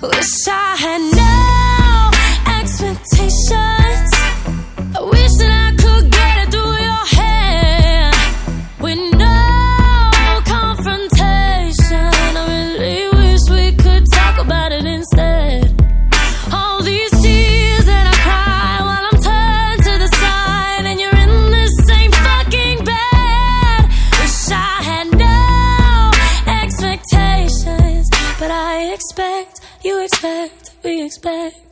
Wish I had no expectations. I wish that I could get it through your head with no confrontation. I really wish we could talk about it instead. All these tears that I cry while I'm turned to the side and you're in the same fucking bed. Wish I had no expectations, but I expect, you expect, we expect